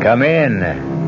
Come in.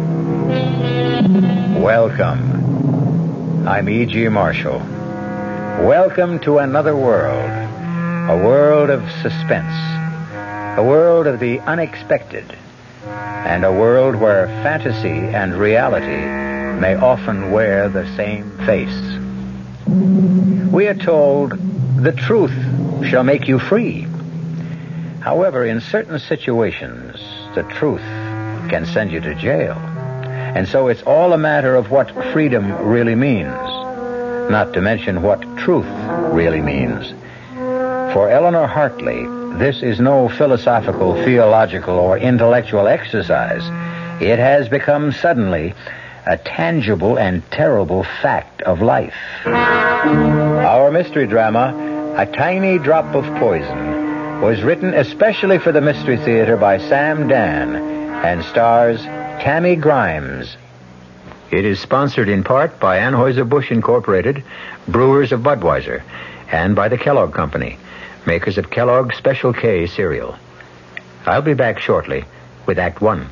Welcome. I'm E.G. Marshall. Welcome to another world. A world of suspense. A world of the unexpected. And a world where fantasy and reality may often wear the same face. We are told the truth shall make you free. However, in certain situations, the truth can send you to jail. And so it's all a matter of what freedom really means, not to mention what truth really means. For Eleanor Hartley, this is no philosophical, theological, or intellectual exercise. It has become suddenly a tangible and terrible fact of life. Our mystery drama, A Tiny Drop of Poison, was written especially for the Mystery Theater by Sam Dan and stars Tammy Grimes. It is sponsored in part by Anheuser-Busch Incorporated, brewers of Budweiser, and by the Kellogg Company, makers of Kellogg's Special K cereal. I'll be back shortly with Act One.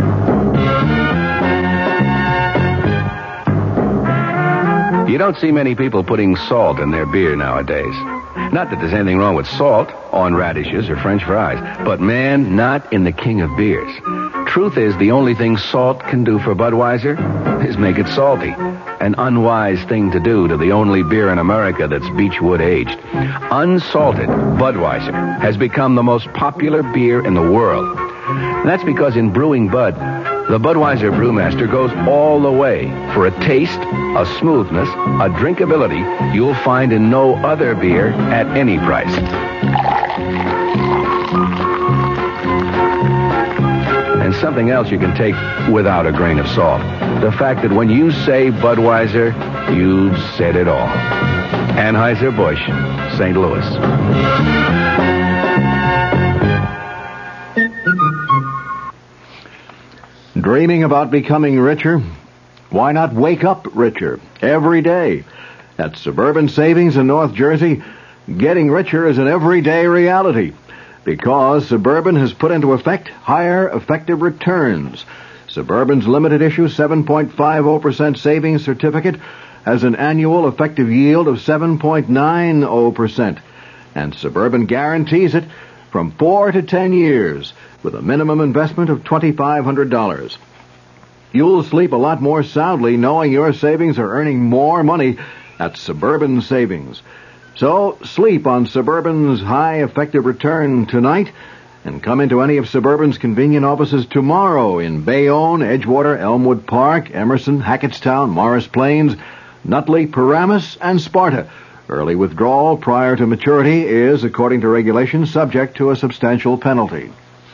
You don't see many people putting salt in their beer nowadays. Not that there's anything wrong with salt on radishes or French fries, but man, not in the king of beers. Truth is, the only thing salt can do for Budweiser is make it salty. An unwise thing to do to the only beer in America that's Beechwood aged. Unsalted Budweiser has become the most popular beer in the world. And that's because in brewing Bud, the Budweiser brewmaster goes all the way for a taste, a smoothness, a drinkability you'll find in no other beer at any price. And something else you can take without a grain of salt. The fact that when you say Budweiser, you've said it all. Anheuser-Busch, St. Louis. Dreaming about becoming richer? Why not wake up richer every day? At Suburban Savings in North Jersey, getting richer is an everyday reality because Suburban has put into effect higher effective returns. Suburban's limited issue 7.50% savings certificate has an annual effective yield of 7.90%, and Suburban guarantees it from 4 to 10 years with a minimum investment of $2,500. You'll sleep a lot more soundly knowing your savings are earning more money at Suburban Savings. So sleep on Suburban's high effective return tonight and come into any of Suburban's convenient offices tomorrow in Bayonne, Edgewater, Elmwood Park, Emerson, Hackettstown, Morris Plains, Nutley, Paramus, and Sparta. Early withdrawal prior to maturity is, according to regulations, subject to a substantial penalty.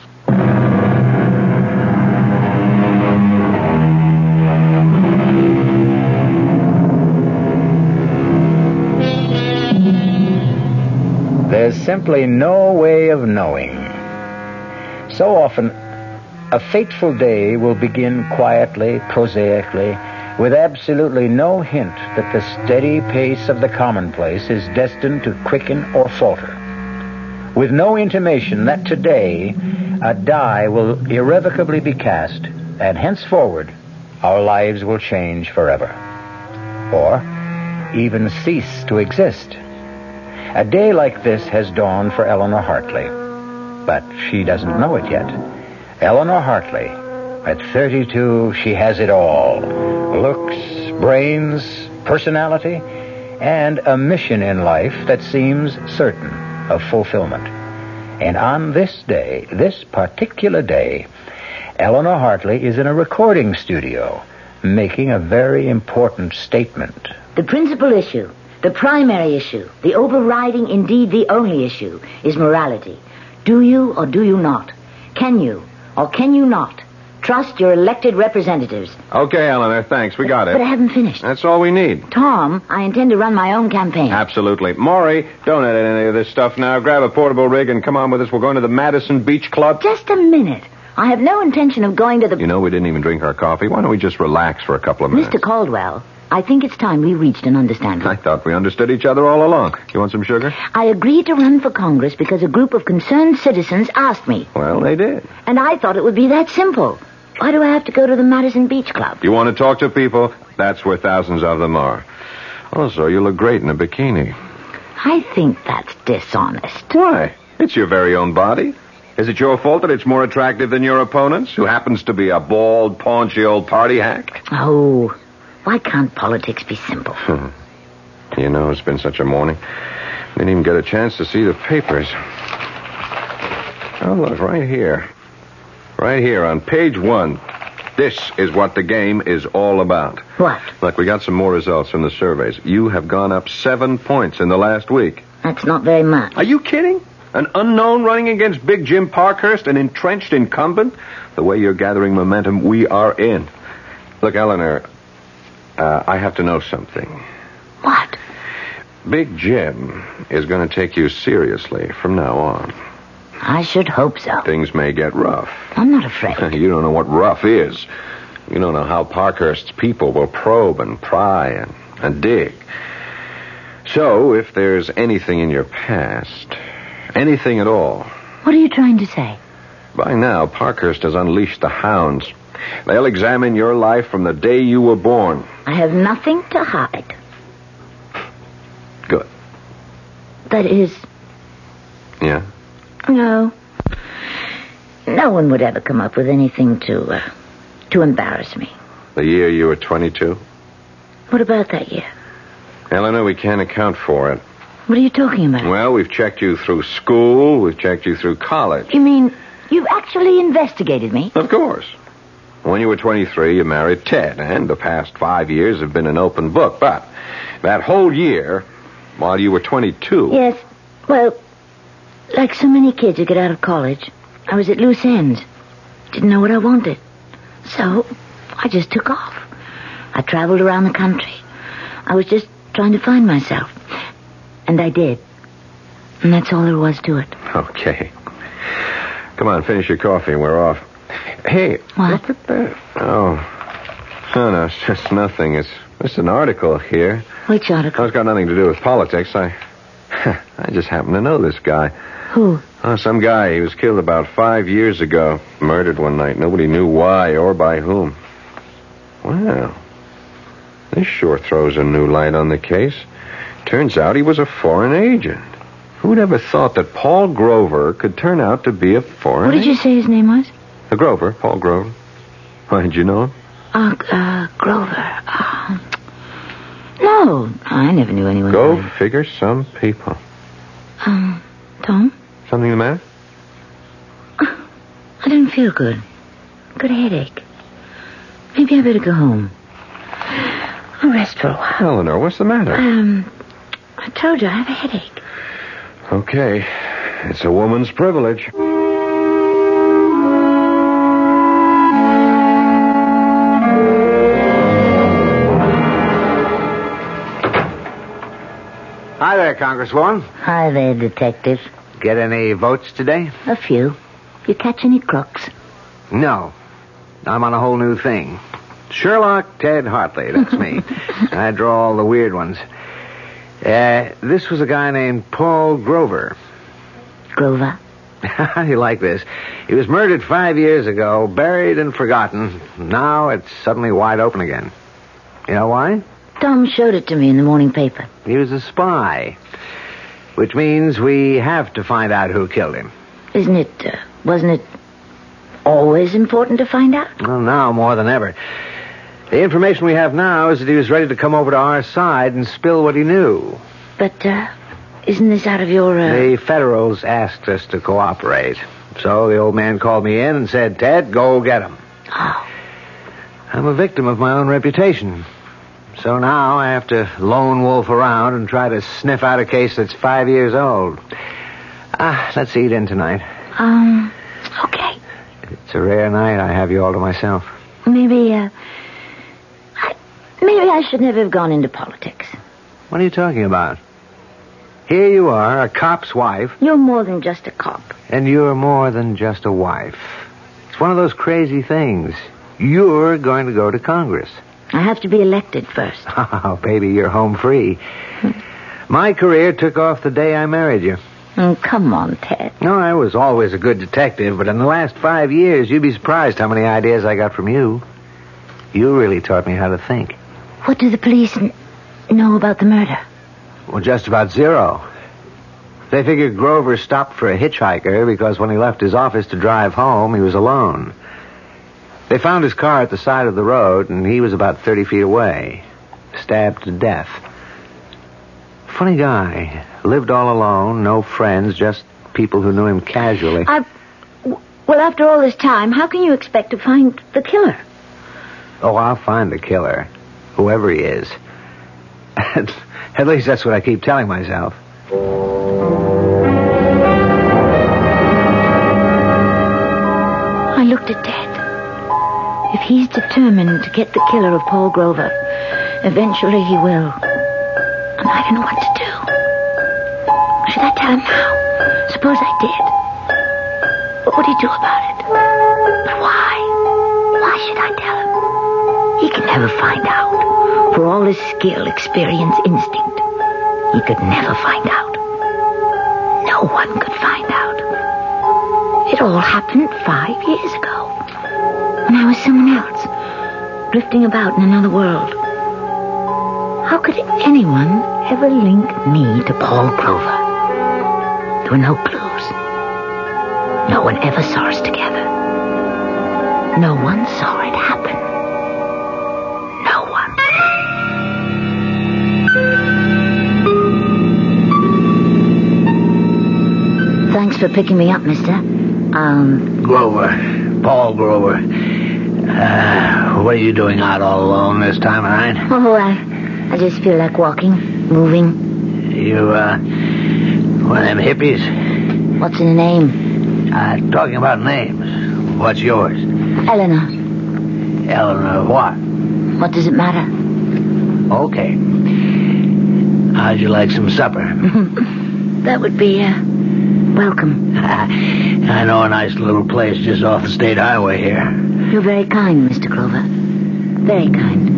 There's simply no way of knowing. So often, a fateful day will begin quietly, prosaically, with absolutely no hint that the steady pace of the commonplace is destined to quicken or falter. With no intimation that today a die will irrevocably be cast, and henceforward our lives will change forever. Or even cease to exist. A day like this has dawned for Eleanor Hartley, but she doesn't know it yet. Eleanor Hartley, at 32, she has it all. Looks, brains, personality, and a mission in life that seems certain of fulfillment. And on this day, this particular day, Eleanor Hartley is in a recording studio making a very important statement. The principal issue, the primary issue, the overriding, indeed the only issue, is morality. Do you or do you not? Can you or can you not trust your elected representatives? Okay, Eleanor, thanks. We got it. But I haven't finished. That's all we need. Tom, I intend to run my own campaign. Absolutely. Maury, don't edit any of this stuff now. Grab a portable rig and come on with us. We're going to the Madison Beach Club. Just a minute. I have no intention of going to the... You know, we didn't even drink our coffee. Why don't we just relax for a couple of minutes? Mr. Caldwell, I think it's time we reached an understanding. I thought we understood each other all along. You want some sugar? I agreed to run for Congress because a group of concerned citizens asked me. Well, they did. And I thought it would be that simple. Why do I have to go to the Madison Beach Club? You want to talk to people? That's where thousands of them are. Also, you look great in a bikini. I think that's dishonest. Why? It's your very own body. Is it your fault that it's more attractive than your opponent's, who happens to be a bald, paunchy old party hack? Oh, why can't politics be simple? You know, it's been such a morning. Didn't even get a chance to see the papers. Oh, look, right here. Right here on page 1. This is what the game is all about. What? Look, we got some more results from the surveys. You have gone up 7 points in the last week. That's not very much. Are you kidding? An unknown running against Big Jim Parkhurst, an entrenched incumbent? The way you're gathering momentum, we are in. Look, Eleanor, I have to know something. What? Big Jim is going to take you seriously from now on. I should hope so. Things may get rough. I'm not afraid. You don't know what rough is. You don't know how Parkhurst's people will probe and pry and dig. So, if there's anything in your past, anything at all... What are you trying to say? By now, Parkhurst has unleashed the hounds. They'll examine your life from the day you were born. I have nothing to hide. Good. That is... Yeah? No. No one would ever come up with anything to embarrass me. The year you were 22? What about that year? Eleanor, we can't account for it. What are you talking about? Well, we've checked you through school. We've checked you through college. You mean you've actually investigated me? Of course. When you were 23, you married Ted, and the past 5 years have been an open book. But that whole year, while you were 22... Yes, well, like so many kids who get out of college, I was at loose ends. Didn't know what I wanted. So, I just took off. I traveled around the country. I was just trying to find myself. And I did. And that's all there was to it. Okay. Come on, finish your coffee and we're off. Hey, what? Look at that. Oh. No, it's just nothing. It's just an article here. Which article? It's got nothing to do with politics. I just happen to know this guy. Who? Oh, some guy. He was killed about 5 years ago. Murdered one night. Nobody knew why or by whom. Well, this sure throws a new light on the case. Turns out he was a foreign agent. Who'd ever thought that Paul Grover could turn out to be a foreign agent? What did you say his name was? Grover, Paul Grover. Why, did you know him? Grover. No, I never knew anyone. Go figure some people. Tom? Something the matter? I didn't feel good. Got a headache. Maybe I better go home. I'll rest for a while. Eleanor, what's the matter? I told you I have a headache. Okay. It's a woman's privilege. Hi there, Congresswoman. Hi there, detective. Get any votes today? A few. You catch any crooks? No. I'm on a whole new thing. Sherlock Ted Hartley, that's me. I draw all the weird ones. This was a guy named Paul Grover. Grover? How do you like this? He was murdered 5 years ago, buried and forgotten. Now it's suddenly wide open again. You know why? Tom showed it to me in the morning paper. He was a spy. Which means we have to find out who killed him. Wasn't it always important to find out? Well, now more than ever. The information we have now is that he was ready to come over to our side and spill what he knew. But, isn't this out of your, The Federals asked us to cooperate. So the old man called me in and said, Ted, go get him. Oh. I'm a victim of my own reputation. So now I have to lone wolf around and try to sniff out a case that's 5 years old. Let's eat in tonight. Okay. It's a rare night I have you all to myself. Maybe I should never have gone into politics. What are you talking about? Here you are, a cop's wife. You're more than just a cop. And you're more than just a wife. It's one of those crazy things. You're going to go to Congress. I have to be elected first. Oh, baby, you're home free. My career took off the day I married you. Oh, come on, Ted. No, I was always a good detective, but in the last 5 years, you'd be surprised how many ideas I got from you. You really taught me how to think. What do the police know about the murder? Well, just about zero. They figured Grover stopped for a hitchhiker because when he left his office to drive home, he was alone. They found his car at the side of the road, and he was about 30 feet away, stabbed to death. Funny guy. Lived all alone, no friends, just people who knew him casually. Well, after all this time, how can you expect to find the killer? Oh, I'll find the killer, whoever he is. At least that's what I keep telling myself. I looked at Ted. If he's determined to get the killer of Paul Grover, eventually he will. And I don't know what to do. Should I tell him now? Suppose I did. What would he do about it? But why? Why should I tell him? He can never find out. For all his skill, experience, instinct, he could never find out. No one could find out. It all happened 5 years ago. When I was someone else, drifting about in another world. How could anyone ever link me to Paul Grover? There were no clues. No one ever saw us together. No one saw it happen. No one. Thanks for picking me up, mister. Grover. Paul Grover. What are you doing out all alone this time of night? Oh, I just feel like walking, moving. You, one of them hippies? What's in a name? Talking about names. What's yours? Eleanor. Eleanor what? What does it matter? Okay. How'd you like some supper? That would be, welcome. I know a nice little place just off the state highway here. You're very kind, Mr. Grover. Very kind.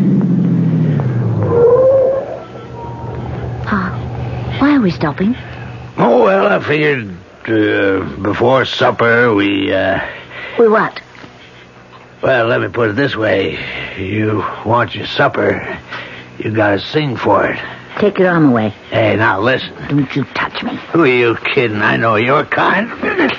Why are we stopping? Oh, well, I figured before supper we... We what? Well, let me put it this way. You want your supper, you gotta sing for it. Take your arm away. Hey, now listen. Don't you touch me. Who are you kidding? I know your kind.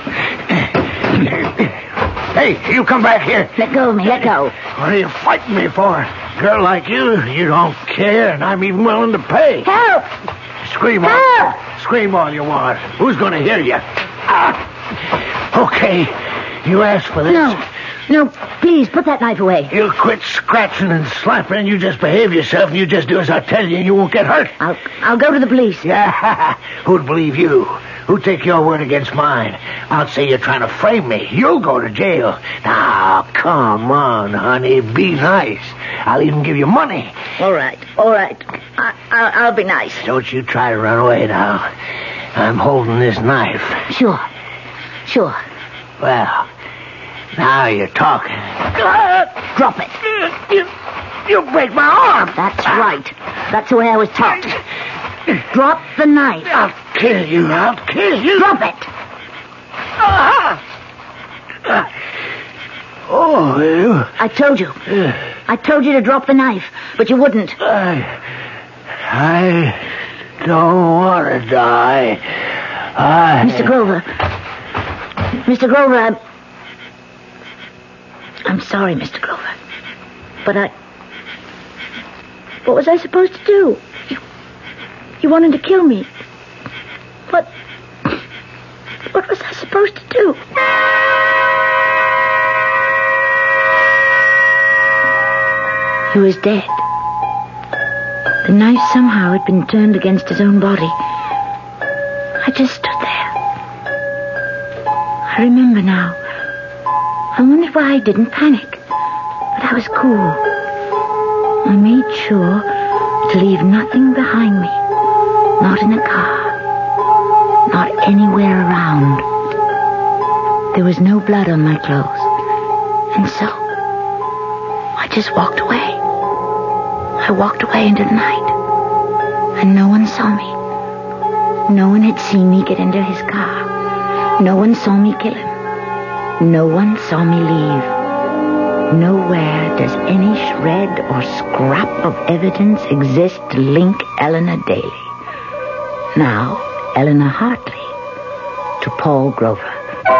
Hey, you come back here. Let go of me, let go. What are you fighting me for? Girl like you don't care, and I'm even willing to pay. Help! Scream all. Help! Scream all you want. Who's going to hear you? Okay, you asked for this. No, please, put that knife away. You quit scratching and slapping, and you just behave yourself, and you just do as I tell you, and you won't get hurt. I'll go to the police. Yeah, who'd believe you? Who'd take your word against mine? I'll say you're trying to frame me. You'll go to jail. Now, come on, honey, be nice. I'll even give you money. All right. I'll be nice. Don't you try to run away now. I'm holding this knife. Sure. Well, now you're talking. Drop it. You break my arm. That's right. That's the way I was taught. Drop the knife. I'll kill you. Drop it. Oh, you... I told you. I told you to drop the knife, but you wouldn't. I don't want to die. Mr. Grover, I'm sorry, Mr. Grover. But what was I supposed to do? You wanted to kill me. What was I supposed to do? He was dead. The knife somehow had been turned against his own body. I just stood there. I remember now. I wondered why I didn't panic. But I was cool. I made sure to leave nothing behind me. Not in the car. Not anywhere around. There was no blood on my clothes. And so, I just walked away. I walked away into the night. And no one saw me. No one had seen me get into his car. No one saw me kill him. No one saw me leave. Nowhere does any shred or scrap of evidence exist to link Eleanor Daly. Now, Eleanor Hartley, to Paul Grover.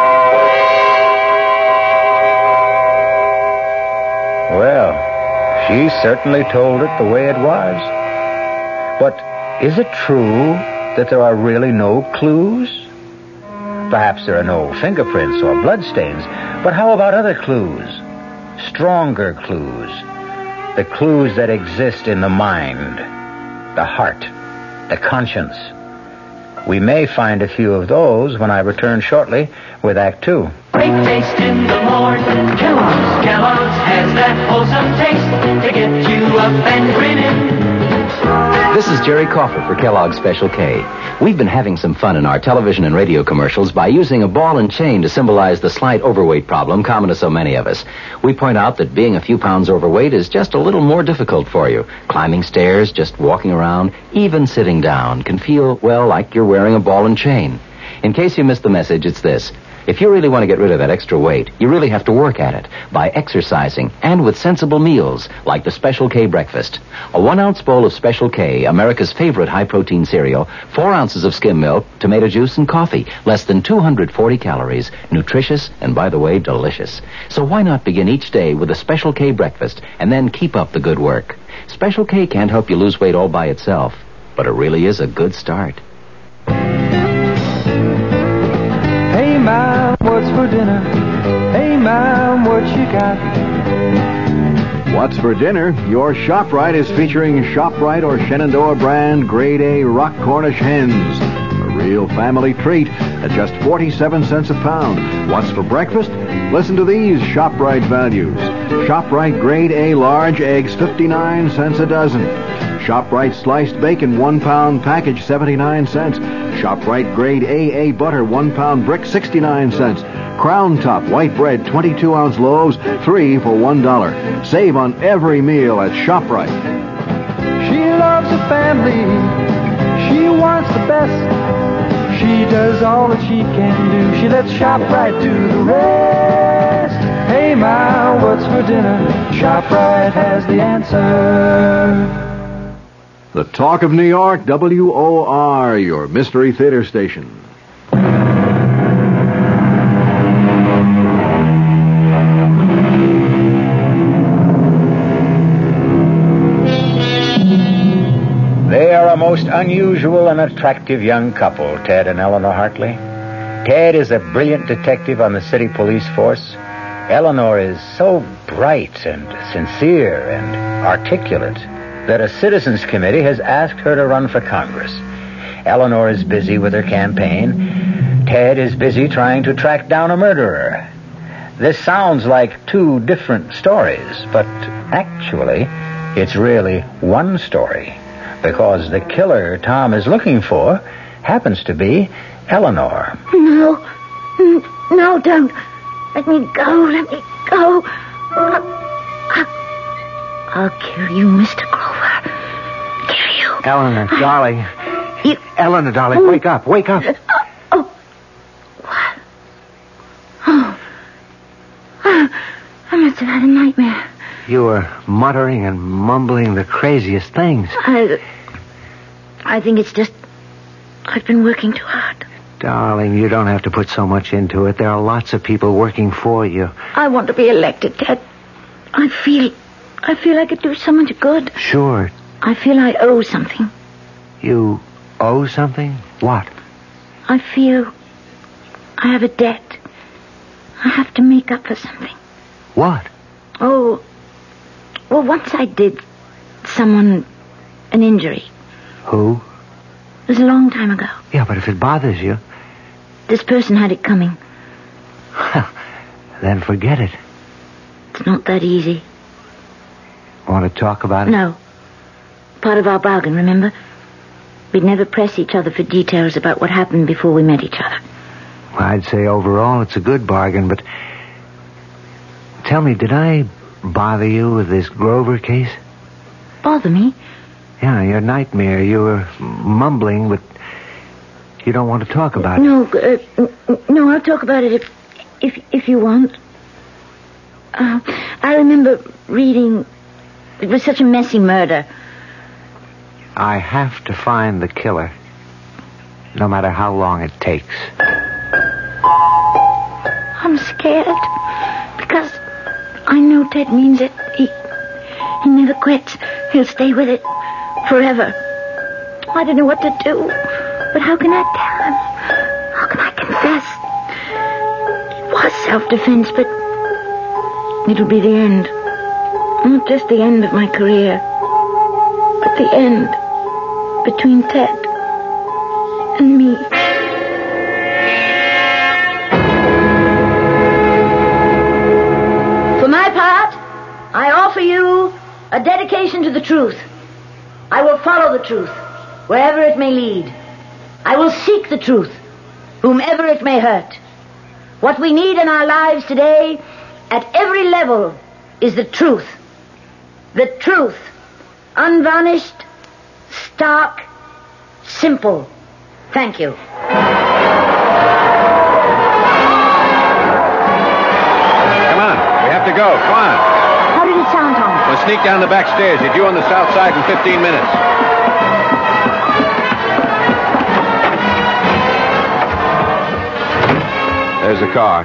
Well, she certainly told it the way it was. But is it true that there are really no clues? Perhaps there are no fingerprints or bloodstains, but how about other clues? Stronger clues. The clues that exist in the mind, the heart, the conscience. We may find a few of those when I return shortly with Act Two. Great taste in the morning. Kellogg's has that wholesome taste to get you up and grinning. This is Jerry Coffer for Kellogg's Special K. We've been having some fun in our television and radio commercials by using a ball and chain to symbolize the slight overweight problem common to so many of us. We point out that being a few pounds overweight is just a little more difficult for you. Climbing stairs, just walking around, even sitting down can feel, well, like you're wearing a ball and chain. In case you missed the message, it's this. If you really want to get rid of that extra weight, you really have to work at it by exercising and with sensible meals like the Special K breakfast. A 1-ounce bowl of Special K, America's favorite high-protein cereal, 4 ounces of skim milk, tomato juice, and coffee. Less than 240 calories. Nutritious and, by the way, delicious. So why not begin each day with a Special K breakfast and then keep up the good work? Special K can't help you lose weight all by itself, but it really is a good start. Hey, Mom, what's for dinner? Hey, Mom, what you got? What's for dinner? Your ShopRite is featuring ShopRite or Shenandoah brand Grade A Rock Cornish hens. A real family treat at just 47 cents a pound. What's for breakfast? Listen to these ShopRite values. ShopRite Grade A large eggs, 59 cents a dozen. ShopRite sliced bacon, 1 pound package, 79 cents. ShopRite Grade AA butter, 1 pound brick, 69 cents. Crown Top white bread, 22-ounce loaves, 3 for $1. Save on every meal at ShopRite. She loves her family. She wants the best. She does all that she can do. She lets ShopRite do the rest. Hey, Ma, what's for dinner? ShopRite has the answer. The Talk of New York, WOR, your Mystery Theater station. They are a most unusual and attractive young couple, Ted and Eleanor Hartley. Ted is a brilliant detective on the city police force. Eleanor is so bright and sincere and articulate that a citizens committee has asked her to run for Congress. Eleanor is busy with her campaign. Ted is busy trying to track down a murderer. This sounds like two different stories, but actually, it's really one story, because the killer Tom is looking for happens to be Eleanor. No, don't. Let me go. I'll kill you, Mr. Grover. Kill you. Eleanor, darling. You... Eleanor, darling, wake up. What? I must have had a nightmare. You were muttering and mumbling the craziest things. I think it's just... I've been working too hard. Darling, you don't have to put so much into it. There are lots of people working for you. I want to be elected, Ted. I feel I could do so much good. Sure. I feel I owe something. You owe something? What? I feel I have a debt. I have to make up for something. What? Oh, well, once I did someone an injury. Who? It was a long time ago. Yeah, but if it bothers you... This person had it coming. Then forget it. It's not that easy. Want to talk about it? No. Part of our bargain, remember? We'd never press each other for details about what happened before we met each other. Well, I'd say overall it's a good bargain, but... Tell me, did I bother you with this Grover case? Bother me? Yeah, your nightmare. You were mumbling, but... You don't want to talk about it? No, I'll talk about it if you want. I remember reading. It was such a messy murder. I have to find the killer, no matter how long it takes. I'm scared because I know Ted means it. He never quits. He'll stay with it forever. I don't know what to do, but how can I tell him? How can I confess? It was self-defense, but it'll be the end. Not just the end of my career, but the end between Ted and me. For my part, I offer you a dedication to the truth. I will follow the truth, wherever it may lead. I will seek the truth, whomever it may hurt. What we need in our lives today, at every level, is the truth. The truth. Unvarnished, stark, simple. Thank you. Come on. We have to go. Come on. How did it sound, Tom? We'll sneak down the back stairs. You're due on the south side in 15 minutes. There's the car.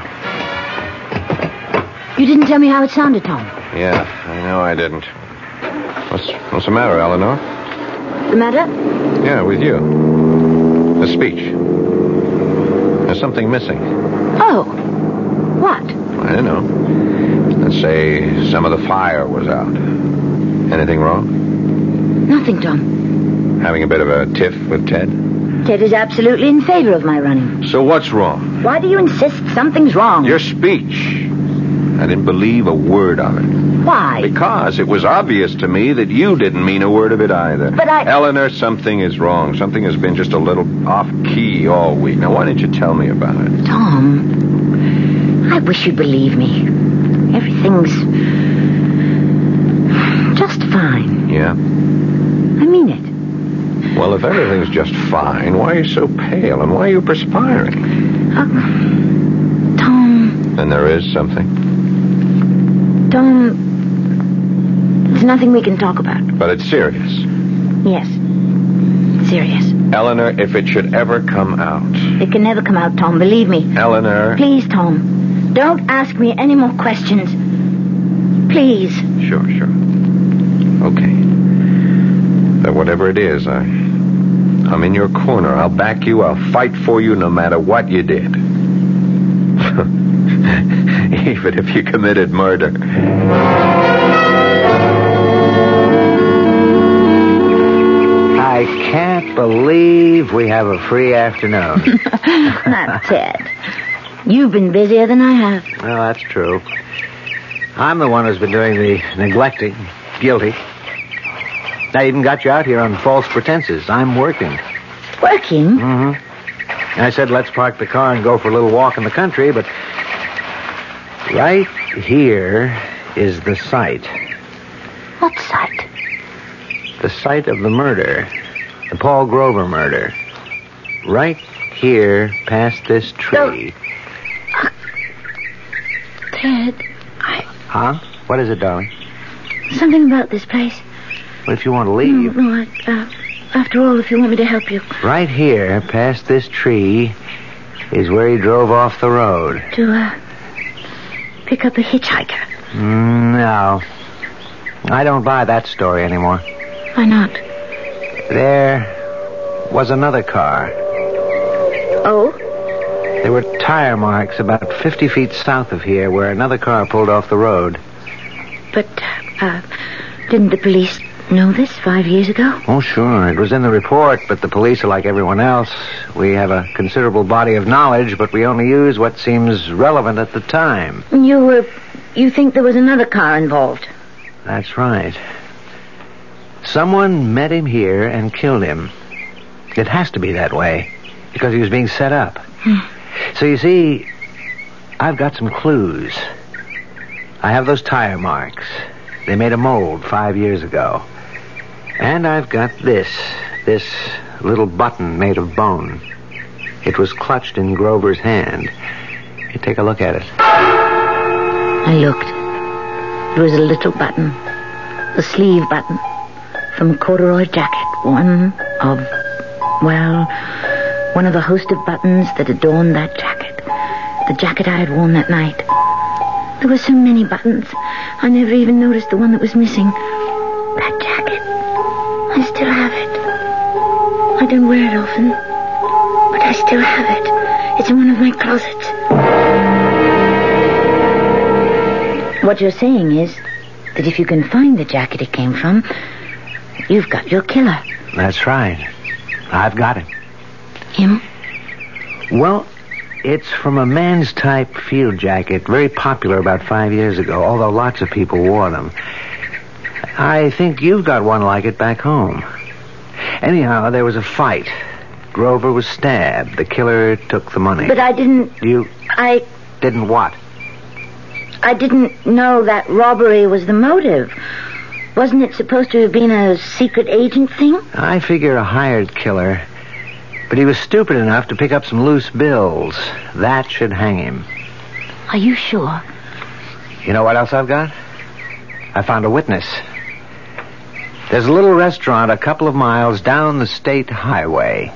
You didn't tell me how it sounded, Tom. Yeah, I know I didn't. What's the matter, Eleanor? The matter? Yeah, with you. The speech. There's something missing. Oh. What? I don't know. Let's say some of the fire was out. Anything wrong? Nothing, Tom. Having a bit of a tiff with Ted? Ted is absolutely in favor of my running. So what's wrong? Why do you insist something's wrong? Your speech. I didn't believe a word of it. Why? Because it was obvious to me that you didn't mean a word of it either. But Eleanor, something is wrong. Something has been just a little off-key all week. Now, why didn't you tell me about it? Tom, I wish you'd believe me. Everything's just fine. Yeah? I mean it. Well, if everything's just fine, why are you so pale and why are you perspiring? Tom... Then there is something. Tom, there's nothing we can talk about. But it's serious. Yes, serious. Eleanor, if it should ever come out... It can never come out, Tom, believe me. Eleanor... Please, Tom, don't ask me any more questions. Please. Sure. Okay. But whatever it is, I'm in your corner. I'll back you. I'll fight for you no matter what you did. Even if you committed murder. I can't believe we have a free afternoon. Not Ted. You've been busier than I have. Well, that's true. I'm the one who's been doing the neglecting. Guilty. I even got you out here on false pretenses. I'm working. Working? Mm-hmm. I said, let's park the car and go for a little walk in the country, but right here is the site. What site? The site of the murder. The Paul Grover murder. Right here, past this tree. Ted, Huh? What is it, darling? Something about this place. What if you want to leave? No, after all, if you want me to help you. Right here, past this tree, is where he drove off the road. To, pick up a hitchhiker. No. I don't buy that story anymore. Why not? There was another car. Oh? There were tire marks about 50 feet south of here where another car pulled off the road. But, didn't the police know this 5 years ago? Oh, sure. It was in the report, but the police are like everyone else. We have a considerable body of knowledge, but we only use what seems relevant at the time. You think there was another car involved? That's right. Someone met him here and killed him. It has to be that way, because he was being set up. So you see, I've got some clues. I have those tire marks. They made a mold 5 years ago. And I've got this little button made of bone. It was clutched in Grover's hand. You take a look at it. I looked. There was a little button, a sleeve button, from a corduroy jacket. One of the host of buttons that adorned that jacket. The jacket I had worn that night. There were so many buttons, I never even noticed the one that was missing. That jacket. I still have it. I don't wear it often, but I still have it. It's in one of my closets. What you're saying is that if you can find the jacket it came from, you've got your killer. That's right. I've got him. Him? Well, it's from a man's type field jacket, very popular about 5 years ago, although lots of people wore them. I think you've got one like it back home. Anyhow, there was a fight. Grover was stabbed. The killer took the money. But I didn't... Didn't what? I didn't know that robbery was the motive. Wasn't it supposed to have been a secret agent thing? I figure a hired killer. But he was stupid enough to pick up some loose bills. That should hang him. Are you sure? You know what else I've got? I found a witness. There's a little restaurant a couple of miles down the state highway.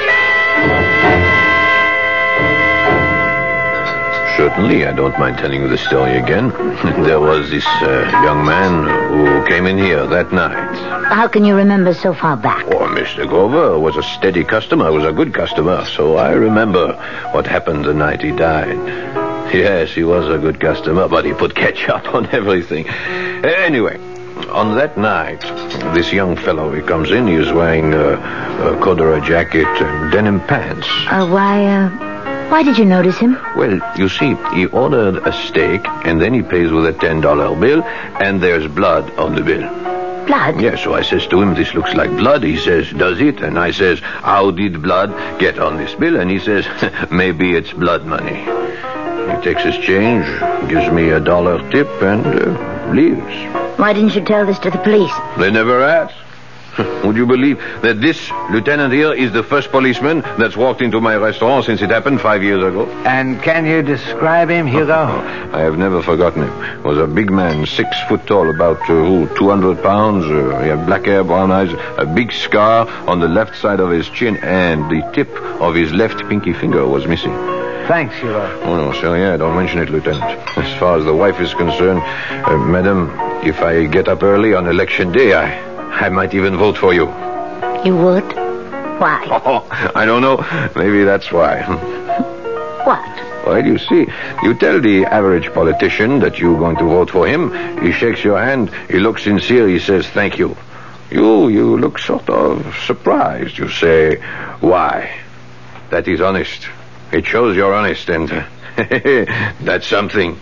Certainly, I don't mind telling you the story again. There was this young man who came in here that night. How can you remember so far back? Oh, Mr. Grover was a steady customer, was a good customer, so I remember what happened the night he died. Yes, he was a good customer, but he put ketchup on everything. Anyway, on that night, this young fellow, he comes in, he was wearing a corduroy jacket and denim pants. Why did you notice him? Well, you see, he ordered a steak, and then he pays with a $10 bill, and there's blood on the bill. Blood? Yeah, so I says to him, this looks like blood. He says, does it? And I says, how did blood get on this bill? And he says, maybe it's blood money. He takes his change, gives me $1 tip, and leaves. Why didn't you tell this to the police? They never asked. Would you believe that this lieutenant here is the first policeman that's walked into my restaurant since it happened 5 years ago? And can you describe him, Hugo? I have never forgotten him. He was a big man, 6 foot tall, about 200 pounds. He had black hair, brown eyes, a big scar on the left side of his chin, and the tip of his left pinky finger was missing. Thanks, Hugo. Oh, no, sir, yeah, don't mention it, Lieutenant. As far as the wife is concerned, madam, if I get up early on election day, I might even vote for you. You would? Why? Oh, I don't know. Maybe that's why. What? Well, you see, you tell the average politician that you're going to vote for him. He shakes your hand. He looks sincere. He says, thank you. You look sort of surprised. You say, why? That is honest. It shows you're honest, and that's something.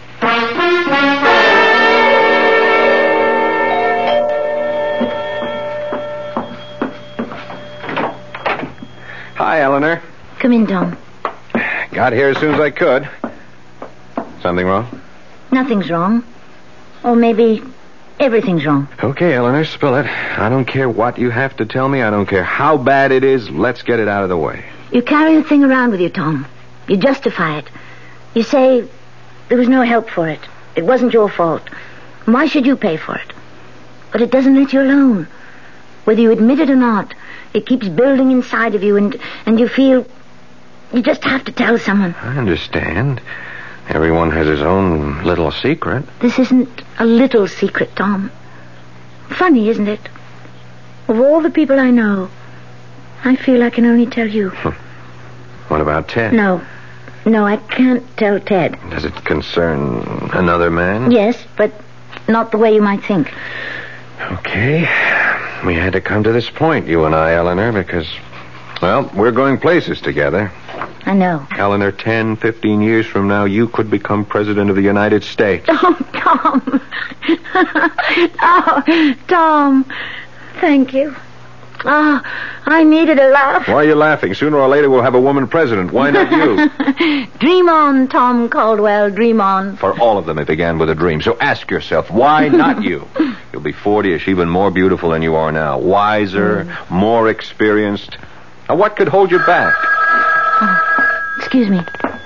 Hi, Eleanor. Come in, Tom. Got here as soon as I could. Something wrong? Nothing's wrong. Or maybe everything's wrong. Okay, Eleanor, spill it. I don't care what you have to tell me. I don't care how bad it is. Let's get it out of the way. You carry the thing around with you, Tom. You justify it. You say there was no help for it. It wasn't your fault. Why should you pay for it? But it doesn't let you alone. Whether you admit it or not, it keeps building inside of you, and you feel you just have to tell someone. I understand. Everyone has his own little secret. This isn't a little secret, Tom. Funny, isn't it? Of all the people I know, I feel I can only tell you. What about Ted? No, I can't tell Ted. Does it concern another man? Yes, but not the way you might think. Okay. We had to come to this point, you and I, Eleanor, because, well, we're going places together. I know. Eleanor, 10, 15 years from now, you could become president of the United States. Oh, Tom. Oh, Tom. Thank you. Oh, I needed a laugh. Why are you laughing? Sooner or later, we'll have a woman president. Why not you? Dream on, Tom Caldwell. Dream on. For all of them, it began with a dream. So ask yourself, why not you? You'll be 40ish, even more beautiful than you are now. Wiser, more experienced. Now, what could hold you back? Excuse me.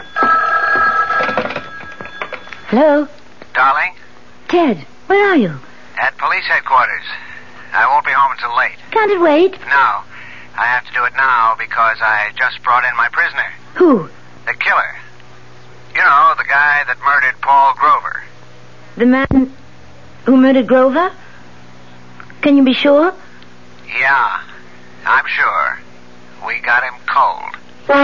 Hello? Darling? Ted, where are you? At police headquarters. I won't be home until late. Can't it wait? No. I have to do it now because I just brought in my prisoner. Who? The killer. You know, the guy that murdered Paul Grover. The man who murdered Grover? Can you be sure? Yeah, I'm sure. We got him cold.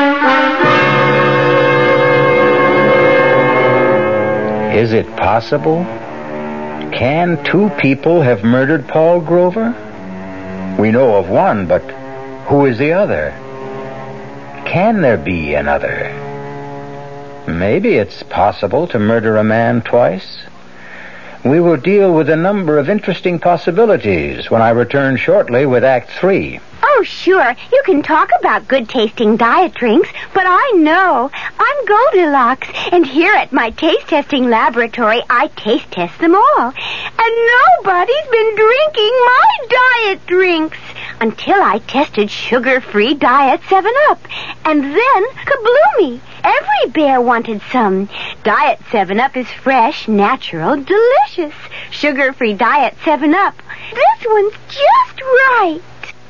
Is it possible? Can two people have murdered Paul Grover? We know of one, but who is the other? Can there be another? Maybe it's possible to murder a man twice. We will deal with a number of interesting possibilities when I return shortly with Act 3. Oh, sure. You can talk about good-tasting diet drinks, but I know. I'm Goldilocks, and here at my taste-testing laboratory, I taste-test them all. And nobody's been drinking my diet drinks until I tested sugar-free Diet 7-Up. And then, kabloomy! Every bear wanted some. Diet 7-Up is fresh, natural, delicious. Sugar-free Diet 7-Up. This one's just right.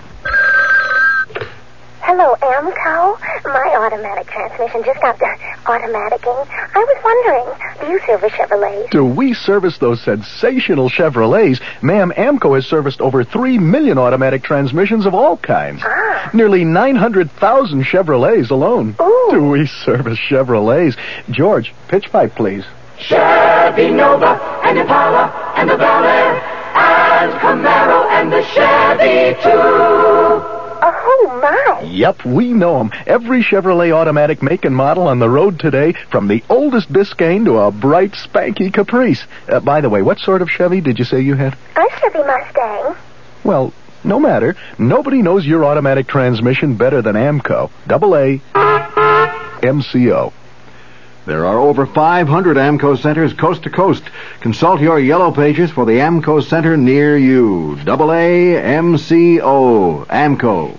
Hello, Amco. My automatic transmission just got automaticing. I was wondering, do you service Chevrolets? Do we service those sensational Chevrolets? Ma'am, Amco has serviced over 3 million automatic transmissions of all kinds. Nearly 900,000 Chevrolets alone. Ooh. Do we service Chevrolets? George, pitch pipe, please. Chevy Nova and Impala and the Bel Air and Camaro and the Chevy too. Oh, my. Yep, we know them. Every Chevrolet automatic make and model on the road today, from the oldest Biscayne to a bright, spanky Caprice. By the way, what sort of Chevy did you say you had? A Chevy Mustang. Well, no matter. Nobody knows your automatic transmission better than Amco. AA MCO. There are over 500 AMCO centers coast to coast. Consult your yellow pages for the AMCO center near you. AA MCO. AMCO.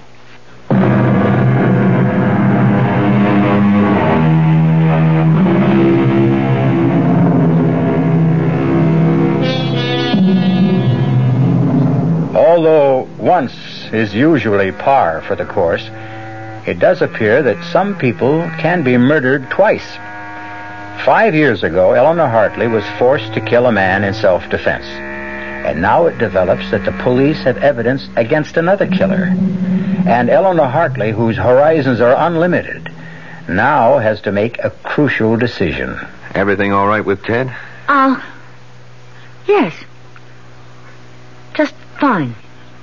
Although once is usually par for the course, it does appear that some people can be murdered twice. 5 years ago, Eleanor Hartley was forced to kill a man in self-defense. And now it develops that the police have evidence against another killer. And Eleanor Hartley, whose horizons are unlimited, now has to make a crucial decision. Everything all right with Ted? Yes. Just fine.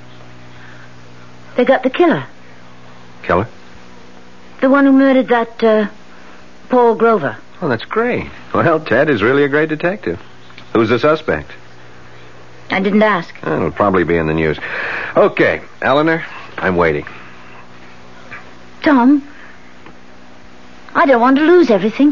They got the killer. Killer? The one who murdered that, Paul Grover. Oh, that's great. Well, Ted is really a great detective. Who's the suspect? I didn't ask. It'll probably be in the news. Okay, Eleanor, I'm waiting. Tom, I don't want to lose everything.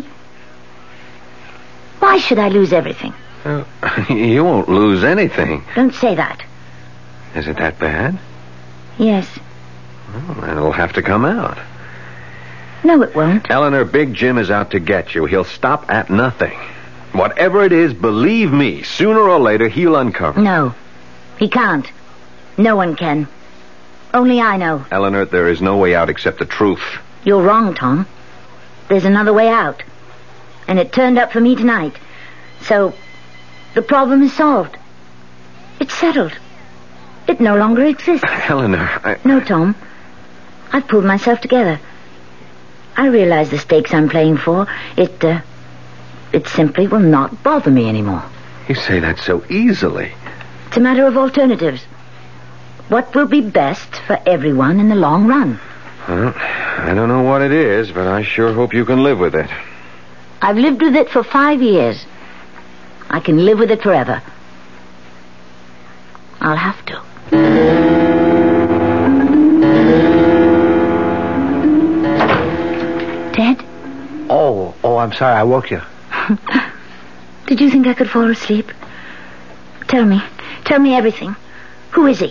Why should I lose everything? You won't lose anything. Don't say that. Is it that bad? Yes. Well, then it'll have to come out. No, it won't. Eleanor, Big Jim is out to get you. He'll stop at nothing. Whatever it is, believe me, sooner or later he'll uncover. No, he can't. No one can. Only I know. Eleanor, there is no way out except the truth. You're wrong, Tom. There's another way out. And it turned up for me tonight. So, the problem is solved. It's settled. It no longer exists. Eleanor, No, Tom. I've pulled myself together. I realize the stakes I'm playing for. It simply will not bother me anymore. You say that so easily. It's a matter of alternatives. What will be best for everyone in the long run? Well, I don't know what it is, but I sure hope you can live with it. I've lived with it for 5 years. I can live with it forever. I'll have to. Ted? Oh, I'm sorry. I woke you. Did you think I could fall asleep? Tell me everything. Who is he?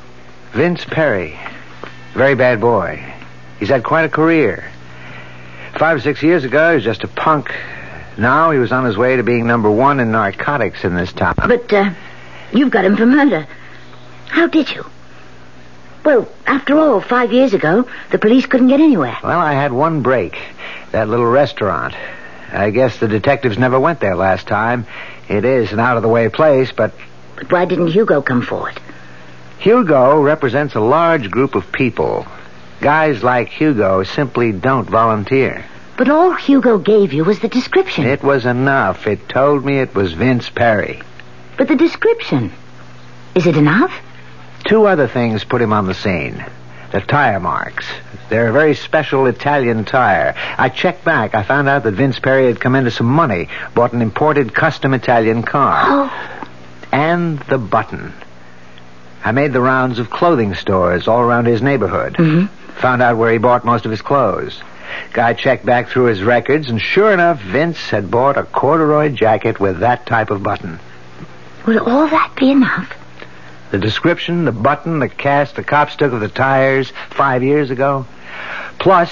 Vince Perry. Very bad boy. He's had quite a career. 5 or 6 years ago, he was just a punk. Now he was on his way to being number one in narcotics in this town. But, you've got him for murder. How did you? Well, after all, 5 years ago, the police couldn't get anywhere. Well, I had one break. That little restaurant. I guess the detectives never went there last time. It is an out-of-the-way place, but... But why didn't Hugo come forward? Hugo represents a large group of people. Guys like Hugo simply don't volunteer. But all Hugo gave you was the description. It was enough. It told me it was Vince Perry. But the description, is it enough? 2 other things put him on the scene. The tire marks. They're a very special Italian tire. I checked back. I found out that Vince Perry had come into some money, bought an imported custom Italian car. Oh. And the button. I made the rounds of clothing stores all around his neighborhood. Mm-hmm. Found out where he bought most of his clothes. Guy checked back through his records, and sure enough, Vince had bought a corduroy jacket with that type of button. Will all that be enough? The description, the button, the cast the cops took of the tires 5 years ago. Plus,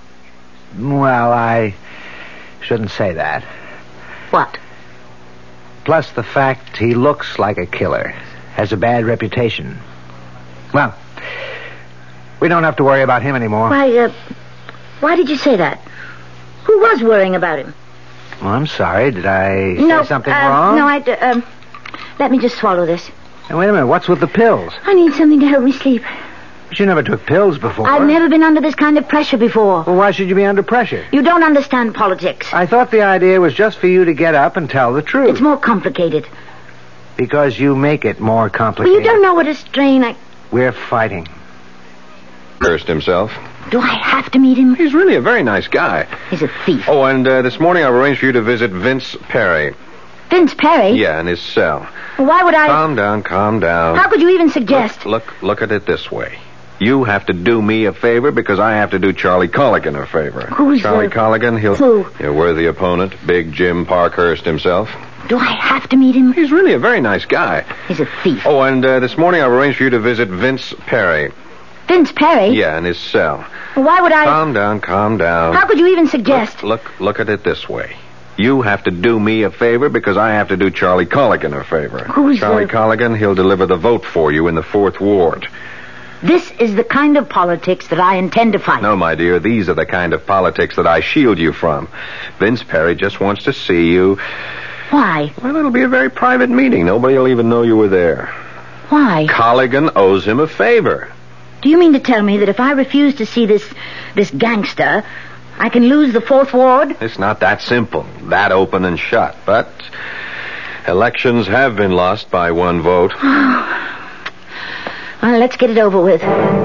well, I shouldn't say that. What? Plus the fact he looks like a killer, has a bad reputation. Well, we don't have to worry about him anymore. Why did you say that? Who was worrying about him? Well, I'm sorry. Did I say something wrong? No, let me just swallow this. Now, wait a minute. What's with the pills? I need something to help me sleep. But you never took pills before. I've never been under this kind of pressure before. Well, why should you be under pressure? You don't understand politics. I thought the idea was just for you to get up and tell the truth. It's more complicated. Because you make it more complicated. Well, you don't know what a strain We're fighting. Cursed himself. Do I have to meet him? He's really a very nice guy. He's a thief. Oh, and this morning I've arranged for you to visit Vince Perry. Vince Perry? Yeah, in his cell. Why would I... Calm down. How could you even suggest... Look at it this way. You have to do me a favor because I have to do Charlie Colligan a favor. Who's Charlie Colligan? Who? Your worthy opponent, Big Jim Parkhurst himself. Do I have to meet him? He's really a very nice guy. He's a thief. Oh, and this morning I've arranged for you to visit Vince Perry. Vince Perry? Yeah, in his cell. Why would I... Calm down. How could you even suggest... Look at it this way. You have to do me a favor because I have to do Charlie Colligan a favor. Who's Charlie Colligan? He'll deliver the vote for you in the 4th Ward. This is the kind of politics that I intend to fight. No, my dear, these are the kind of politics that I shield you from. Vince Perry just wants to see you. Why? Well, it'll be a very private meeting. Nobody will even know you were there. Why? Colligan owes him a favor. Do you mean to tell me that if I refuse to see this gangster, I can lose the 4th Ward? It's not that simple, that open and shut. But elections have been lost by 1 vote. Well, let's get it over with.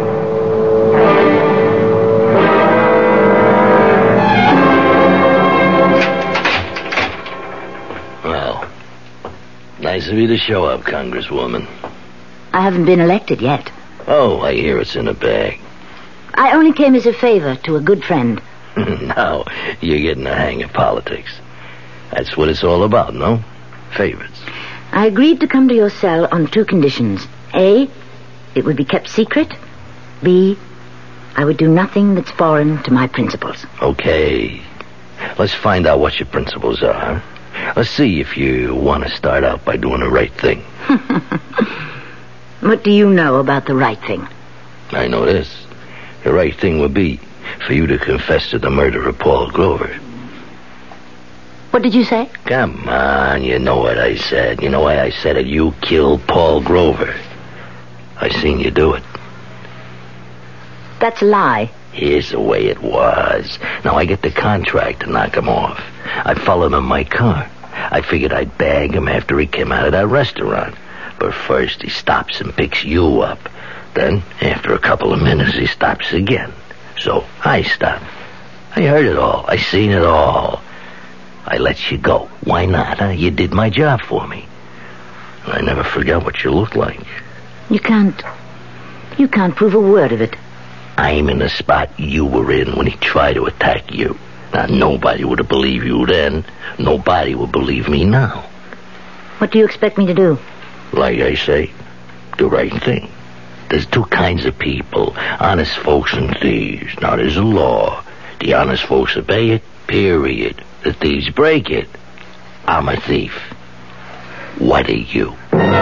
Well, nice of you to show up, Congresswoman. I haven't been elected yet. Oh, I hear it's in a bag. I only came as a favor to a good friend. Now, you're getting the hang of politics. That's what it's all about, no? Favors. I agreed to come to your cell on 2 conditions. A, it would be kept secret. B, I would do nothing that's foreign to my principles. Okay. Let's find out what your principles are. Let's see if you want to start out by doing the right thing. What do you know about the right thing? I know this. The right thing would be for you to confess to the murder of Paul Grover. What did you say? Come on, you know what I said. You know why I said it. You killed Paul Grover. I seen you do it. That's a lie. Here's the way it was. Now I get the contract to knock him off. I followed him in my car. I figured I'd bag him after he came out of that restaurant. But first he stops and picks you up. Then, after a couple of minutes, he stops again. So I stopped. I heard it all. I seen it all. I let you go. Why not, huh? You did my job for me. I never forgot what you looked like. You can't prove a word of it. I'm in the spot you were in when he tried to attack you. Now, nobody would have believed you then. Nobody would believe me now. What do you expect me to do? Like I say, the right thing. There's 2 kinds of people, honest folks and thieves. Now, there's a law. The honest folks obey it, period. The thieves break it. I'm a thief. What are you?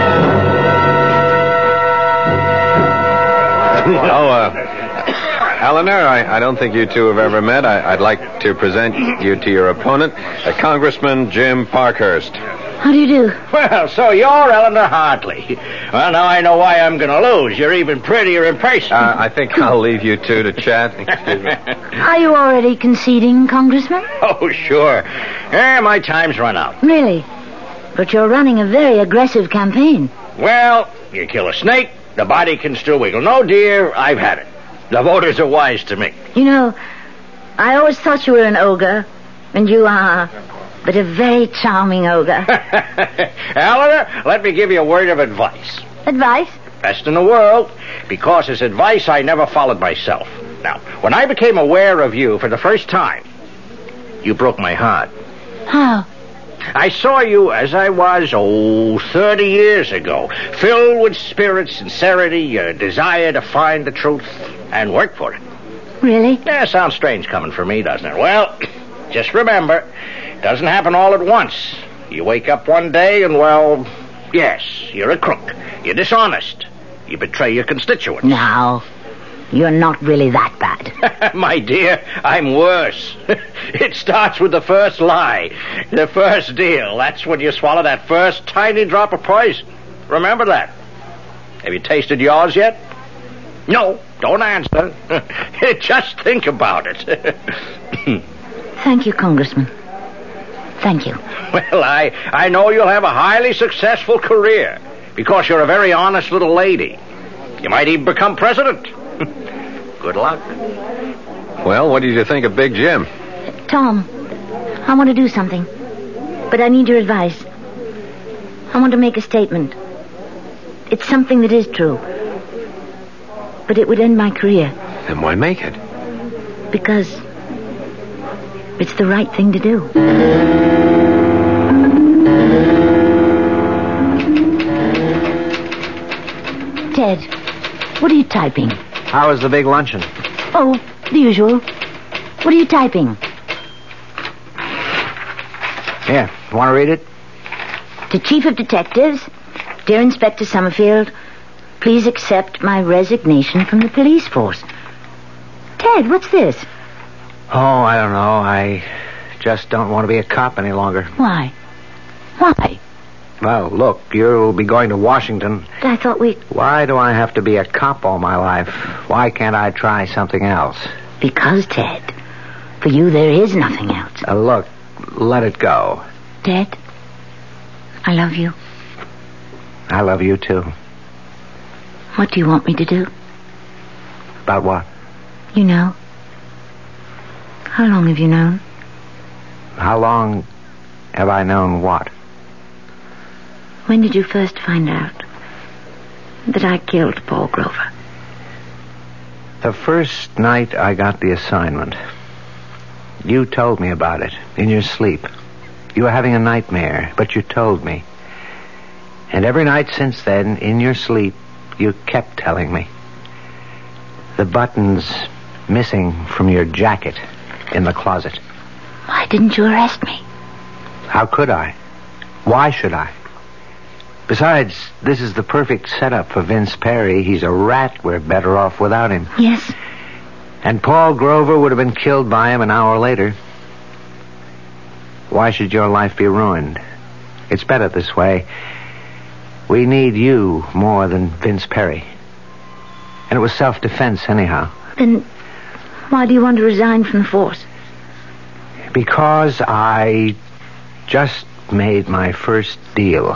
Eleanor, I don't think you two have ever met. I'd like to present you to your opponent, Congressman Jim Parkhurst. How do you do? Well, so you're Eleanor Hartley. Well, now I know why I'm going to lose. You're even prettier in person. I think I'll leave you two to chat. Excuse me. Are you already conceding, Congressman? Oh, sure. My time's run out. Really? But you're running a very aggressive campaign. Well, you kill a snake, the body can still wiggle. No, dear, I've had it. The voters are wise to me. You know, I always thought you were an ogre, and you are, but a very charming ogre. Eleanor, let me give you a word of advice. Advice? Best in the world, because it's advice I never followed myself. Now, when I became aware of you for the first time, you broke my heart. How? I saw you as I was, 30 years ago, filled with spirit, sincerity, a desire to find the truth and work for it. Really? Yeah, sounds strange coming from me, doesn't it? Well, just remember, it doesn't happen all at once. You wake up one day and, well, yes, you're a crook. You're dishonest. You betray your constituents. Now, you're not really that bad. My dear, I'm worse. It starts with the first lie, the first deal. That's when you swallow that first tiny drop of poison. Remember that. Have you tasted yours yet? No, don't answer. Just think about it. Thank you, Congressman. Thank you. Well, I know you'll have a highly successful career because you're a very honest little lady. You might even become president. Good luck. Well, what did you think of Big Jim? Tom, I want to do something, but I need your advice. I want to make a statement. It's something that is true, but it would end my career. Then why make it? Because it's the right thing to do. Ted, what are you typing? How was the big luncheon? Oh, the usual. What are you typing? Here, want to read it? To Chief of Detectives, Dear Inspector Summerfield, please accept my resignation from the police force. Ted, what's this? Oh, I don't know. I just don't want to be a cop any longer. Why? Why? Well, look, you'll be going to Washington. I thought we... Why do I have to be a cop all my life? Why can't I try something else? Because, Ted, for you there is nothing else. Look, let it go. Ted, I love you. I love you, too. What do you want me to do? About what? You know. How long have you known? How long have I known what? When did you first find out that I killed Paul Grover? The first night I got the assignment. You told me about it in your sleep. You were having a nightmare, but you told me. And every night since then, in your sleep, you kept telling me. The button's missing from your jacket in the closet. Why didn't you arrest me? How could I? Why should I? Besides, this is the perfect setup for Vince Perry. He's a rat. We're better off without him. Yes. And Paul Grover would have been killed by him an hour later. Why should your life be ruined? It's better this way. We need you more than Vince Perry. And it was self-defense anyhow. Then why do you want to resign from the force? Because I just made my first deal.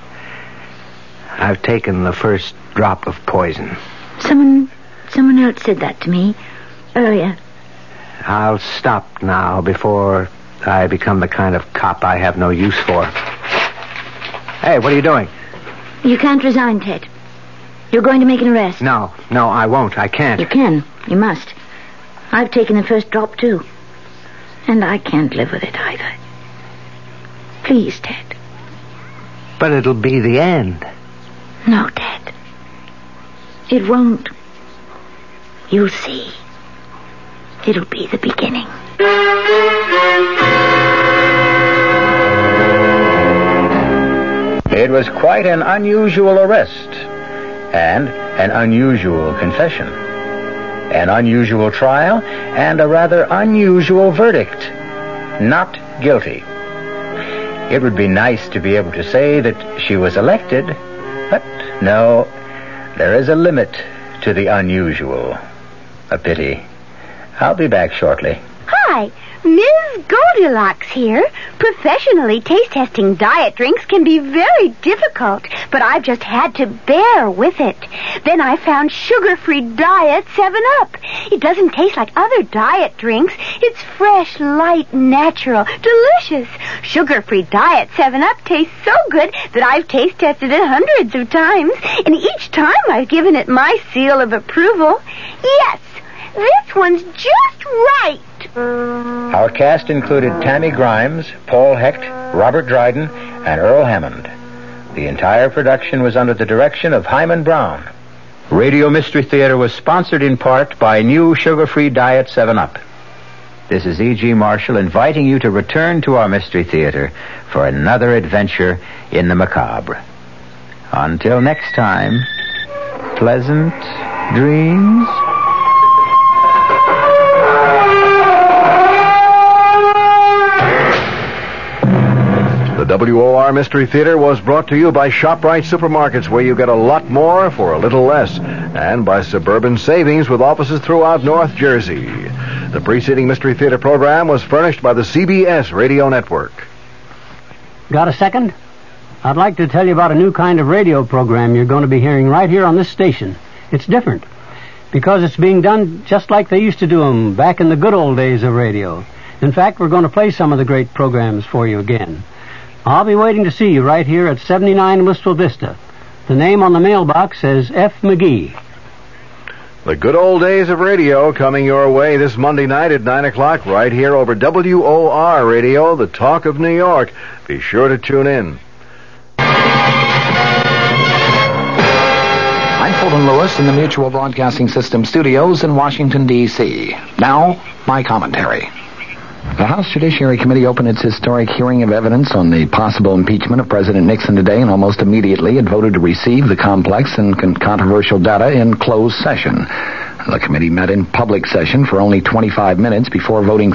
I've taken the first drop of poison. Someone else said that to me earlier. I'll stop now before I become the kind of cop I have no use for. Hey, what are you doing? You can't resign, Ted. You're going to make an arrest. No, I won't. I can't. You can. You must. I've taken the first drop, too. And I can't live with it either. Please, Ted. But it'll be the end. No, Ted. It won't. You'll see. It'll be the beginning. It was quite an unusual arrest and an unusual confession, an unusual trial, and a rather unusual verdict. Not guilty. It would be nice to be able to say that she was elected, but no, there is a limit to the unusual. A pity. I'll be back shortly. Hi, Ms. Goldilocks here. Professionally taste-testing diet drinks can be very difficult, but I've just had to bear with it. Then I found sugar-free Diet 7-Up. It doesn't taste like other diet drinks. It's fresh, light, natural, delicious. Sugar-free Diet 7-Up tastes so good that I've taste-tested it hundreds of times, and each time I've given it my seal of approval. Yes, this one's just right. Our cast included Tammy Grimes, Paul Hecht, Robert Dryden, and Earl Hammond. The entire production was under the direction of Hyman Brown. Radio Mystery Theater was sponsored in part by new sugar-free Diet 7-Up. This is E.G. Marshall inviting you to return to our Mystery Theater for another adventure in the macabre. Until next time, pleasant dreams. The WOR Mystery Theater was brought to you by ShopRite Supermarkets, where you get a lot more for a little less, and by Suburban Savings with offices throughout North Jersey. The preceding Mystery Theater program was furnished by the CBS Radio Network. Got a second? I'd like to tell you about a new kind of radio program you're going to be hearing right here on this station. It's different because it's being done just like they used to do them back in the good old days of radio. In fact, we're going to play some of the great programs for you again. I'll be waiting to see you right here at 79 Wistful Vista. The name on the mailbox says F. McGee. The good old days of radio coming your way this Monday night at 9 o'clock right here over WOR Radio, the talk of New York. Be sure to tune in. I'm Fulton Lewis in the Mutual Broadcasting System studios in Washington, D.C. Now, my commentary. The House Judiciary Committee opened its historic hearing of evidence on the possible impeachment of President Nixon today, and almost immediately it voted to receive the complex and controversial data in closed session. The committee met in public session for only 25 minutes before voting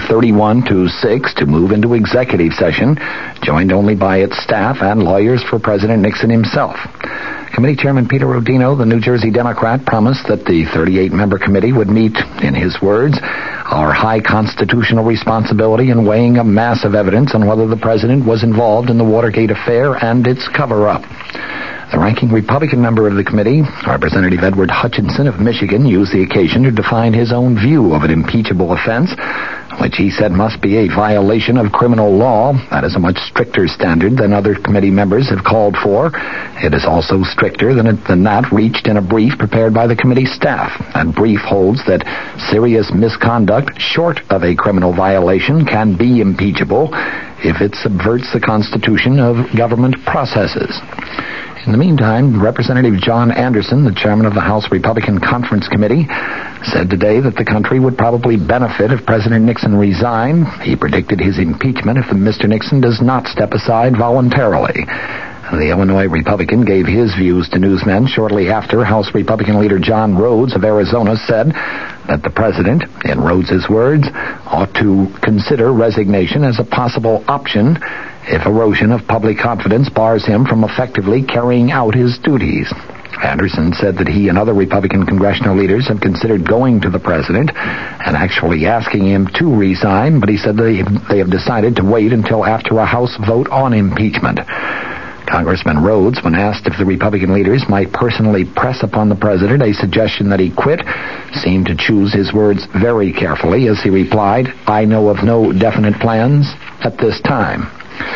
31-6 to move into executive session, joined only by its staff and lawyers for President Nixon himself. Committee Chairman Peter Rodino, the New Jersey Democrat, promised that the 38-member committee would meet, in his words, our high constitutional responsibility in weighing a mass of evidence on whether the president was involved in the Watergate affair and its cover-up. The ranking Republican member of the committee, Representative Edward Hutchinson of Michigan, used the occasion to define his own view of an impeachable offense, which he said must be a violation of criminal law. That is a much stricter standard than other committee members have called for. It is also stricter than that reached in a brief prepared by the committee staff. That brief holds that serious misconduct short of a criminal violation can be impeachable if it subverts the constitution of government processes. In the meantime, Representative John Anderson, the chairman of the House Republican Conference Committee, said today that the country would probably benefit if President Nixon resigned. He predicted his impeachment if Mr. Nixon does not step aside voluntarily. The Illinois Republican gave his views to newsmen shortly after House Republican leader John Rhodes of Arizona said that the president, in Rhodes' words, ought to consider resignation as a possible option if erosion of public confidence bars him from effectively carrying out his duties. Anderson said that he and other Republican congressional leaders have considered going to the president and actually asking him to resign, but he said they have decided to wait until after a House vote on impeachment. Congressman Rhodes, when asked if the Republican leaders might personally press upon the president a suggestion that he quit, seemed to choose his words very carefully as he replied, "I know of no definite plans at this time."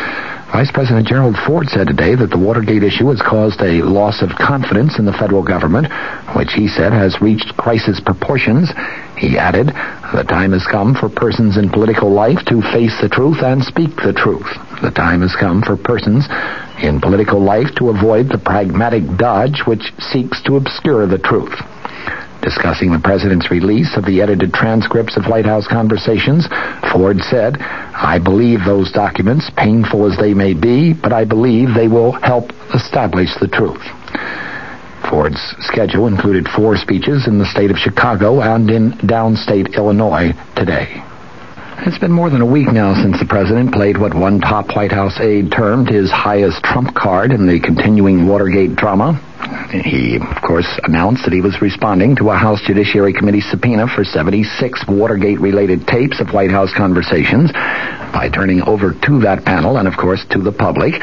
Vice President Gerald Ford said today that the Watergate issue has caused a loss of confidence in the federal government, which he said has reached crisis proportions. He added, "The time has come for persons in political life to face the truth and speak the truth. The time has come for persons in political life to avoid the pragmatic dodge which seeks to obscure the truth." Discussing the president's release of the edited transcripts of White House conversations, Ford said, "I believe those documents, painful as they may be, but I believe they will help establish the truth." Ford's schedule included 4 speeches in the state of Chicago and in downstate Illinois today. It's been more than a week now since the president played what one top White House aide termed his highest trump card in the continuing Watergate drama. He, of course, announced that he was responding to a House Judiciary Committee subpoena for 76 Watergate-related tapes of White House conversations by turning over to that panel and, of course, to the public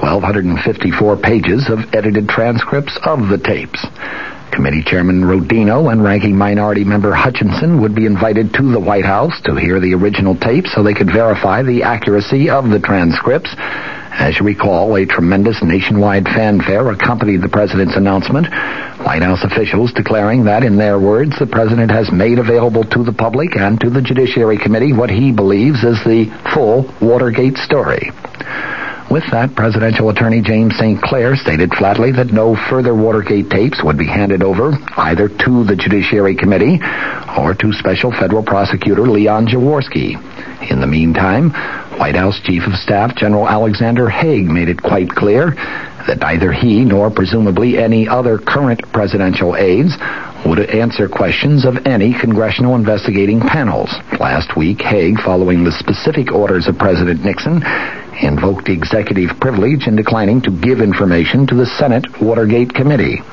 1,254 pages of edited transcripts of the tapes. Committee Chairman Rodino and Ranking Minority Member Hutchinson would be invited to the White House to hear the original tapes so they could verify the accuracy of the transcripts. As you recall, a tremendous nationwide fanfare accompanied the president's announcement, White House officials declaring that, in their words, the president has made available to the public and to the Judiciary Committee what he believes is the full Watergate story. With that, presidential attorney James St. Clair stated flatly that no further Watergate tapes would be handed over either to the Judiciary Committee or to Special Federal Prosecutor Leon Jaworski. In the meantime, White House Chief of Staff General Alexander Haig made it quite clear that neither he nor presumably any other current presidential aides would answer questions of any congressional investigating panels. Last week, Haig, following the specific orders of President Nixon, invoked executive privilege in declining to give information to the Senate Watergate Committee.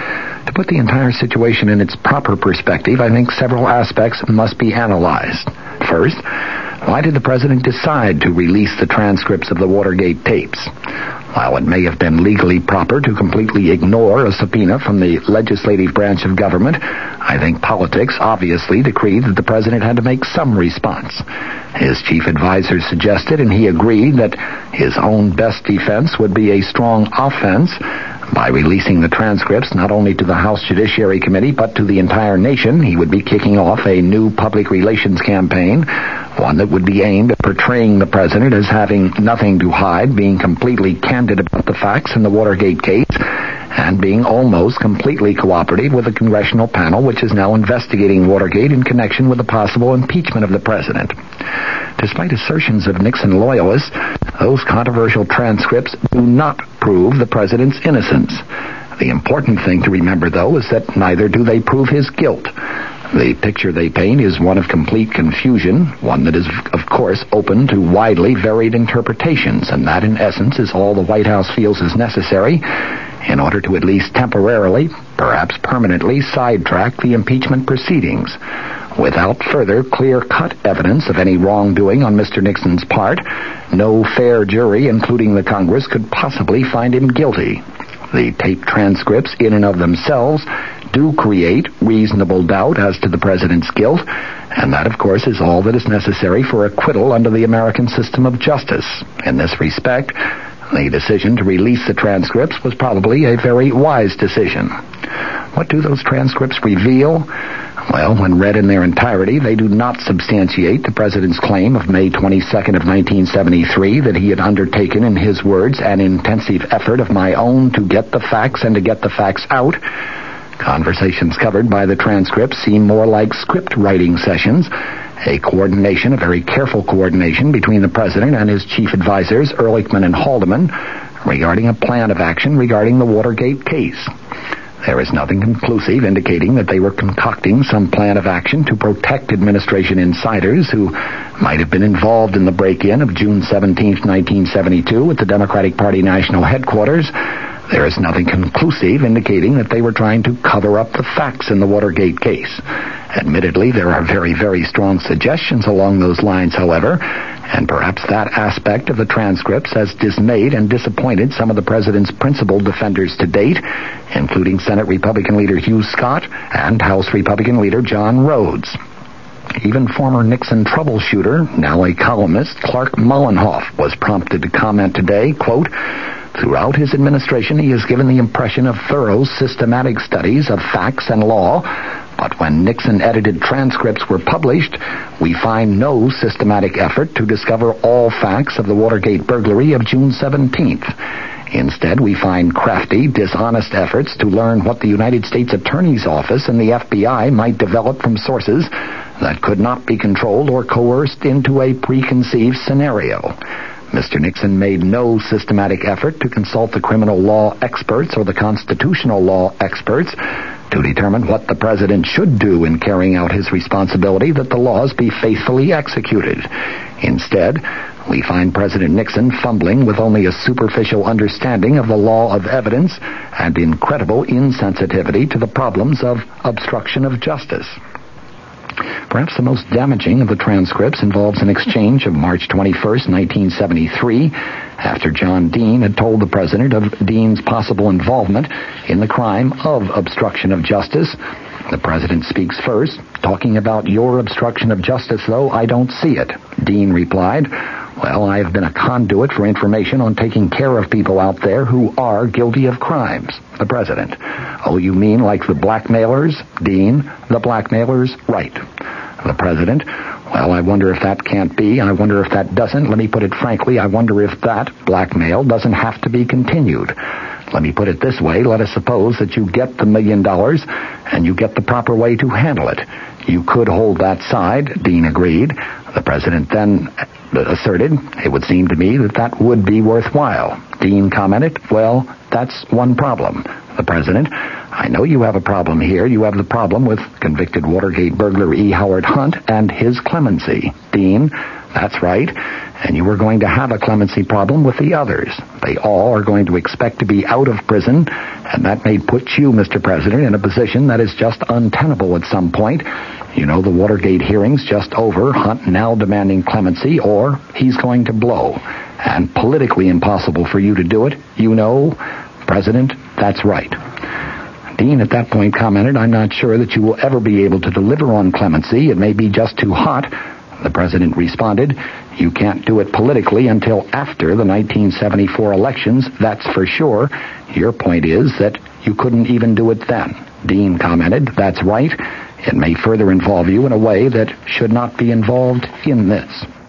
To put the entire situation in its proper perspective, I think several aspects must be analyzed. First, why did the president decide to release the transcripts of the Watergate tapes? While it may have been legally proper to completely ignore a subpoena from the legislative branch of government, I think politics obviously decreed that the president had to make some response. His chief advisor suggested, and he agreed, that his own best defense would be a strong offense. By releasing the transcripts not only to the House Judiciary Committee but to the entire nation, he would be kicking off a new public relations campaign, one that would be aimed at portraying the president as having nothing to hide, being completely candid about the facts in the Watergate case, and being almost completely cooperative with the congressional panel which is now investigating Watergate in connection with the possible impeachment of the president. Despite assertions of Nixon loyalists, those controversial transcripts do not prove the president's innocence. The important thing to remember, though, is that neither do they prove his guilt. The picture they paint is one of complete confusion, one that is, of course, open to widely varied interpretations, and that, in essence, is all the White House feels is necessary in order to at least temporarily, perhaps permanently, sidetrack the impeachment proceedings. Without further clear-cut evidence of any wrongdoing on Mr. Nixon's part, no fair jury, including the Congress, could possibly find him guilty. The tape transcripts, in and of themselves, do create reasonable doubt as to the president's guilt, and that, of course, is all that is necessary for acquittal under the American system of justice. In this respect, the decision to release the transcripts was probably a very wise decision. What do those transcripts reveal? Well, when read in their entirety, they do not substantiate the president's claim of May 22nd of 1973 that he had undertaken, in his words, an intensive effort of my own to get the facts and to get the facts out. Conversations covered by the transcripts seem more like script writing sessions, a coordination, a very careful coordination between the president and his chief advisors, Ehrlichman and Haldeman, regarding a plan of action regarding the Watergate case. There is nothing conclusive indicating that they were concocting some plan of action to protect administration insiders who might have been involved in the break-in of June 17, 1972 at the Democratic Party national headquarters. There is nothing conclusive indicating that they were trying to cover up the facts in the Watergate case. Admittedly, there are very, very strong suggestions along those lines, however, and perhaps that aspect of the transcripts has dismayed and disappointed some of the president's principal defenders to date, including Senate Republican leader Hugh Scott and House Republican leader John Rhodes. Even former Nixon troubleshooter, now a columnist, Clark Mullenhoff, was prompted to comment today, quote, "Throughout his administration, he has given the impression of thorough, systematic studies of facts and law, but when Nixon-edited transcripts were published, we find no systematic effort to discover all facts of the Watergate burglary of June 17th. Instead, we find crafty, dishonest efforts to learn what the United States Attorney's Office and the FBI might develop from sources that could not be controlled or coerced into a preconceived scenario. Mr. Nixon made no systematic effort to consult the criminal law experts or the constitutional law experts to determine what the president should do in carrying out his responsibility that the laws be faithfully executed. Instead, we find President Nixon fumbling with only a superficial understanding of the law of evidence and incredible insensitivity to the problems of obstruction of justice. Perhaps the most damaging of the transcripts involves an exchange of March 21st, 1973, after John Dean had told the president of Dean's possible involvement in the crime of obstruction of justice. The president speaks first, talking about your obstruction of justice, though I don't see it. Dean replied, well, I have been a conduit for information on taking care of people out there who are guilty of crimes. The president, oh, you mean like the blackmailers? Dean, the blackmailers, right. The president, well, I wonder if that can't be. I wonder if that doesn't. Let me put it frankly, I wonder if that blackmail doesn't have to be continued. Let me put it this way. Let us suppose that you get the $1 million and you get the proper way to handle it. You could hold that side. Dean agreed. The president then asserted, it would seem to me that that would be worthwhile. Dean commented, well, that's one problem. The president, I know you have a problem here. You have the problem with convicted Watergate burglar E. Howard Hunt and his clemency. Dean, that's right. And you are going to have a clemency problem with the others. They all are going to expect to be out of prison, and that may put you, Mr. President, in a position that is just untenable at some point. You know, the Watergate hearing's just over, Hunt now demanding clemency, or he's going to blow. And politically impossible for you to do it. You know, President, that's right. Dean at that point commented, I'm not sure that you will ever be able to deliver on clemency. It may be just too hot. The president responded, you can't do it politically until after the 1974 elections, that's for sure. Your point is that you couldn't even do it then. Dean commented, that's right. It may further involve you in a way that should not be involved in this.